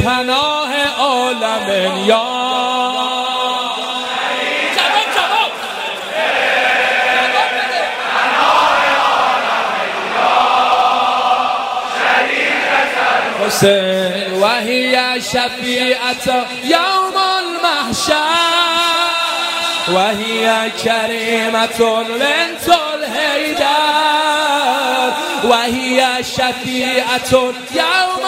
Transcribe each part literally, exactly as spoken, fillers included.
پناه عالم یا حسین و هی شفیعت یوم المحشر و هی کریمت بنت الحیدر و هی شفیعت یوم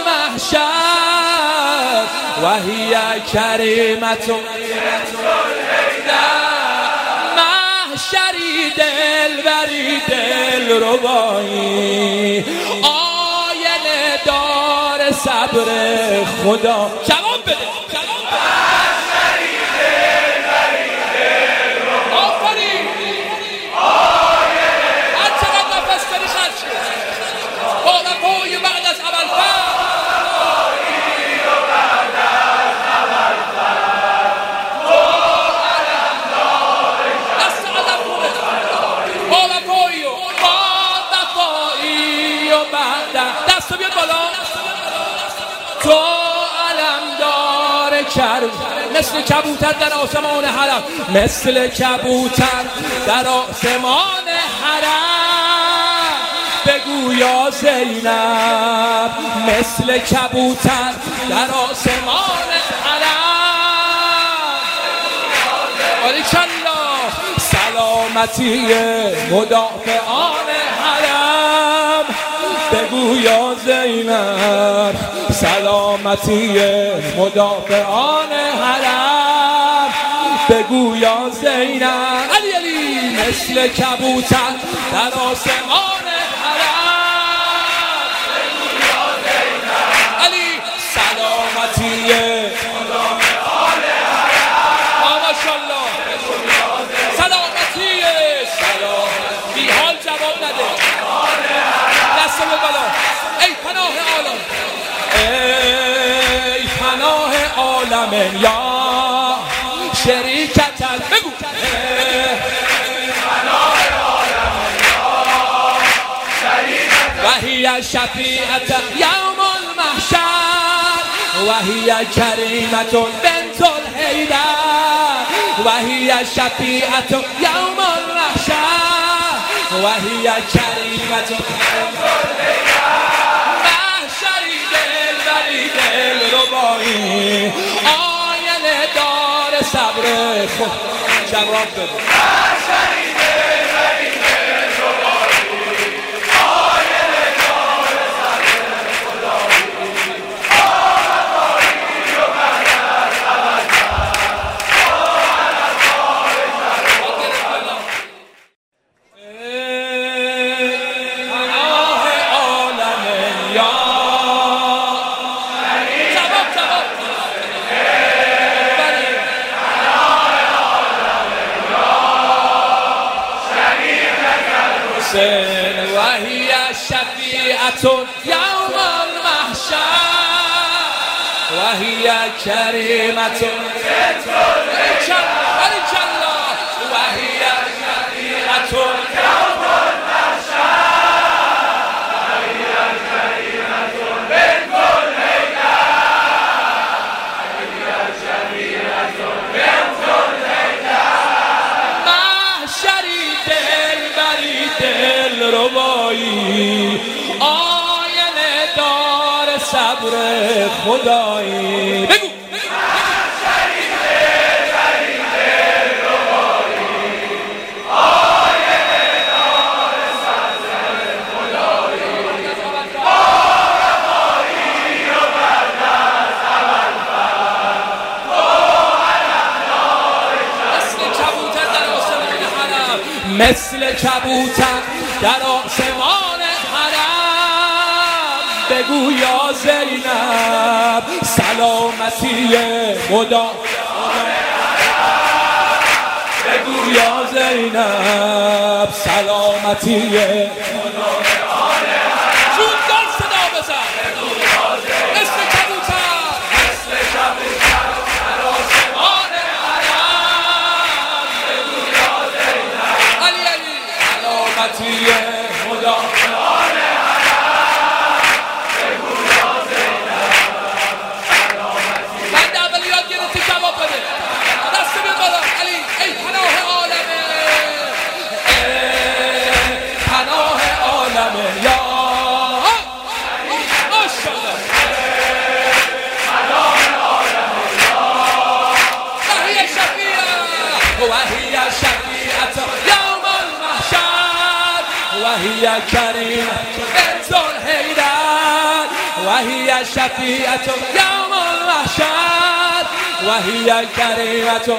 المحشر و هی کریمت بنت الحیدر محشری دلبری دلربایی آینه دار صبر خدا جواب بده دست بیاد بالا تو علمدار کرد مثل کبوتر در آسمان حرم مثل کبوتر در آسمان حرم بگو یا زینب مثل کبوتر در آسمان حرم باریکالله سلامتی مدافعان حرم بگو یا زینب سلامتی مدافعان حرم بگو یا زینب علی علی مثل کبوتر در آسمان حرم بگو یا زینب علی سلامتی مدافعان حرم ماشاءالله سلامتی سلامتی بی حال جواب نده دست به بالا ای پناه عالم ای پناه عالم یا شریکت بگو ای پناه عالم یا شریکت و هی شفیعت یوم المحشر و هی کریمت بنت الحیدر و هی شفیعت یوم المحشر و هی کریمت محشری دلبری دلربایی آینه دار صبر خود جواب بده محشری دلبری دلربایی آینه دار صبر خدایی آمدایی و بردر عبدالله و هی شفیعت یوم المحشر و هی کریمت بنت الحیدر و هی شفیعت یوم المحشر و هی کریمت بنت الحیدر بنت الحیدر محشری دلبری دلربایی آینه دار صبر خدایی بگو محشری دلبری دلربایی آینه دار صبر خدایی آرمایی و بردر ابوالفضل تو علمدار مثل کبوتر در آسمان حرم مثل کبوتر در آسمان حرم بگو یا زینب سلامتی مدافعان حرم بگو یا زینب سلامتی مدافعان حرم جون دار صدا بزن بگو یا زینب مثل کبوتر مثل کبوتر در آسمان حرم بگو یا زینب علی علی سلامتی مدافعان حرم بگو یا زینب وهي الكريمة بنت الحيدر وهي الشفيعة يوم المحشر وهي الكريمة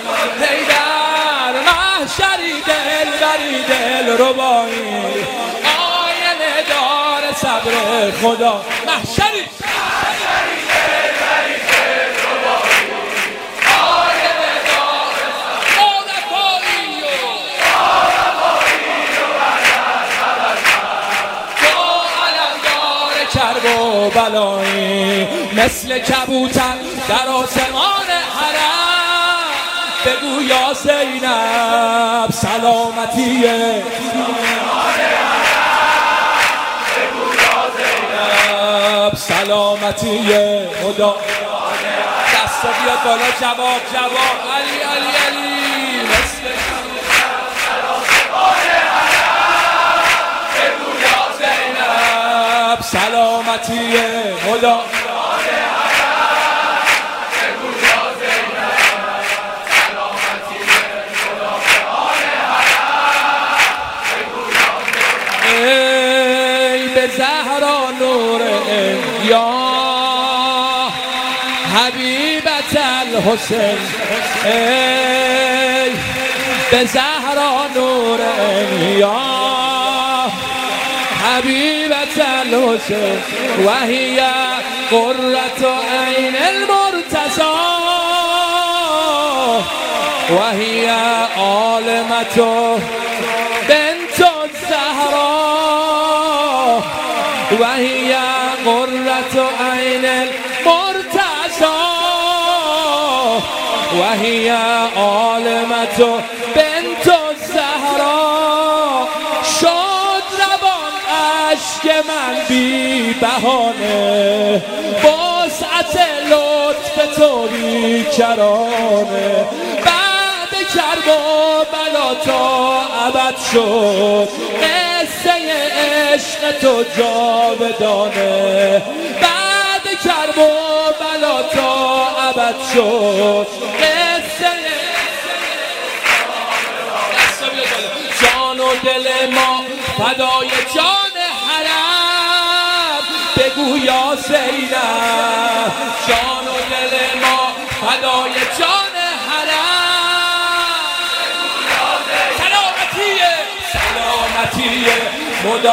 حیدر محشری دلبری دلربایی آینه دار صبر خدا محشری دلبری دلربایی آینه دار عرفایی و عرفایی و تو علمدار کرب و بلایی مثل کبوتر در آسمان حرم بگو یا زینب سلامتیه بگو یا زینب سلامتیه خدا دست بیاد بالا جواب جواب علی علی علی مثل بگو یا زینب سلامتیه خدا زهرا نور یا حبیبت الحسین ای به زهرا نور یا حبیبت الحسین و هی قرة عین المرتضی و هی عالمة بنت الزهرا وهي قرة عين المرتضى وهي عالمة بنت الزهراء شد روان اشک من بی بهانه وسعت لطف تو بی کرانه بعد کرب و بلا تا ابد شد قصه عشق تو جاودانه بعد کرب و بلا تا ابد شد قصه جان و دل ما فدای جان حرم بگو یا زینب جان و دل ما فدای جان حرم سلامتیه سلامتیه مدا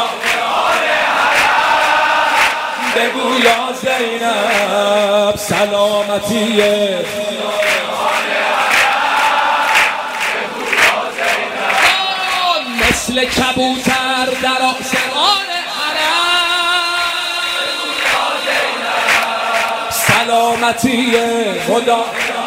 بگو یا زینب سلامتیه مثل کبوتر در آسمان حرم سلامتیه خدا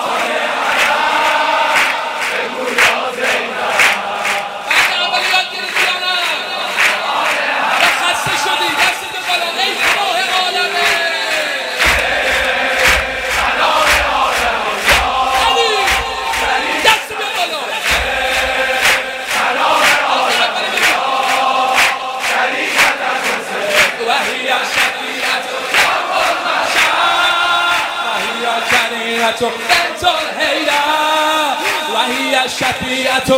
بنت الحیدر وهی الشفیعة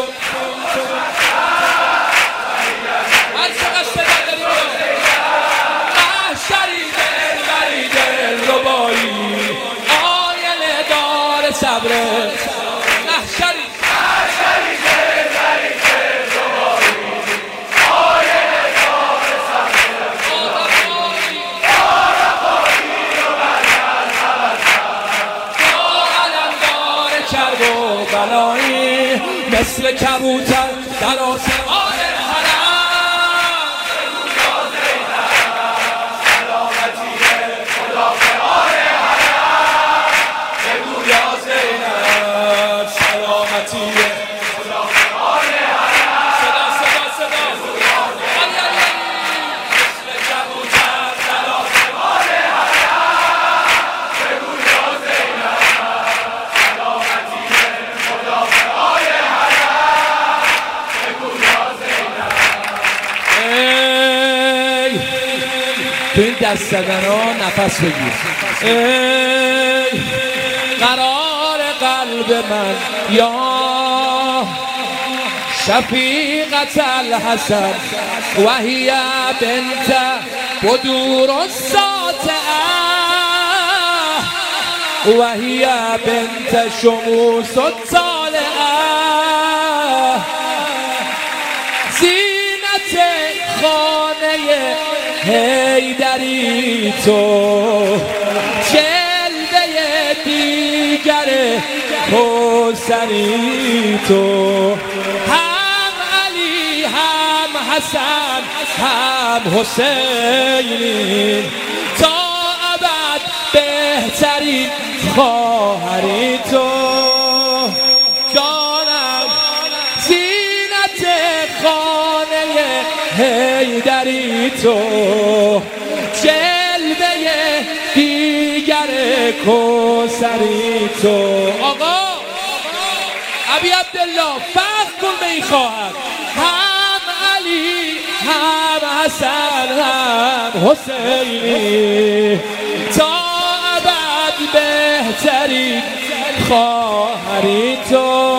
محشری دلبری دلربایی آینه دار صبر محشری محشری دلبری دلربایی آینه دار صبر عرفایی عرفایی و کرب و بلایی مثل کبوتر در آسمان حرم بگو یا زینب سلامتیه مدافعان حرم بگو یا زینب سلامتیه مدافعان حرم صدا صدا صدا علی علی مثل کبوتر در آسمان حرم بگو یا زینب تو این دست زدن ها نفس بگیر ای قرار قلب من یا شفیع رفيقة الحسن وهي بنت بدور الساطعة وهي بنت شموس الطالعة زینت خانه حیدری تو جلوه دیگر کوثری تو هم علی هم حسن هم حسینی تا ابد بهترین خواهری تو جانم زینت خانه حیدری تو جلوه دیگر کوثری تو آقا ابی عبدالله فخر کن به این خواهر هم علی هم حسن هم حسینی تا ابد بهترین خواهری تو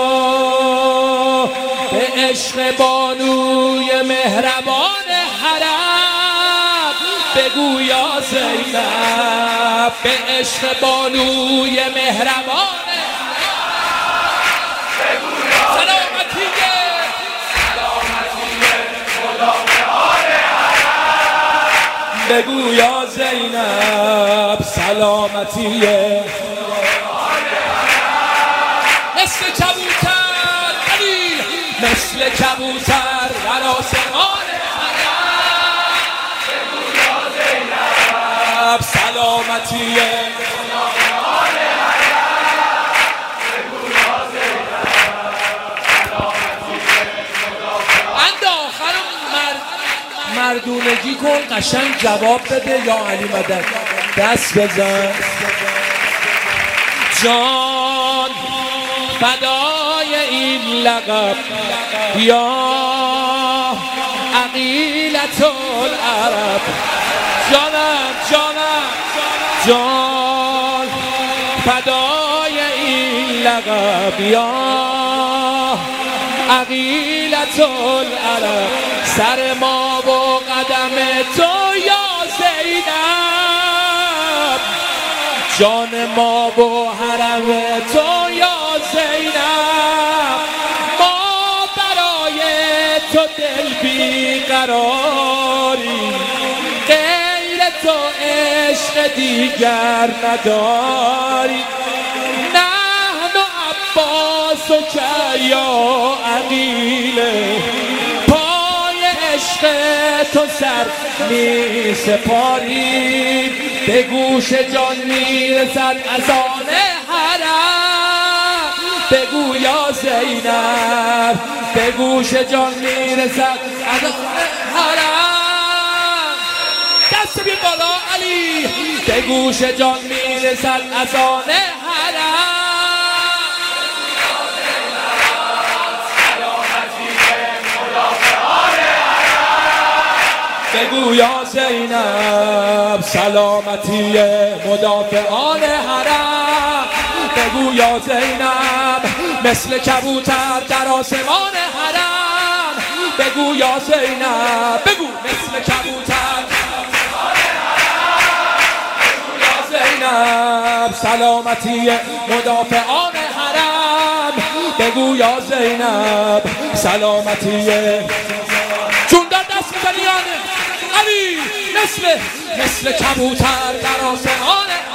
به عشق بانوی مهربان حرم بگو یا زینب به عشق بانوی مهربان بگو یا زینب سلامتی مثل کبوتر خلیل مثل کبوتر در آسمان بگو یا زینب سلامتی مردونگی کن قشنگ جواب بده یا علی مدد دست بزن جان فدای این لقب یا عقیلة العرب جانم جانم جان فدای این لقب یا عقیلة العرب سر ما و قدم تو یا زینب جان ما و حرم تو یا زینب ما برای تو دل بیقراری غیر تو عشق دیگر نداری نحن عباس و که یا عقیله عشق تو سر می سپاری به گوش جان می رسد از آن حرم بگو یا زینب به گوش جان می رسد از آن حرم دست بی بالا علی به گوش جان می رسد از آن حرم بگو یا زینب سلامتی مدافعان حرم بگو یا زینب مثل کبوتر در آسمان حرم بگو یا زینب بگو مثل کبوتر بگو یا زینب سلامتی مدافعان حرم بگو یا زینب سلامتی چون در دست میزنی علی مثل مثل کبوتر در آسمان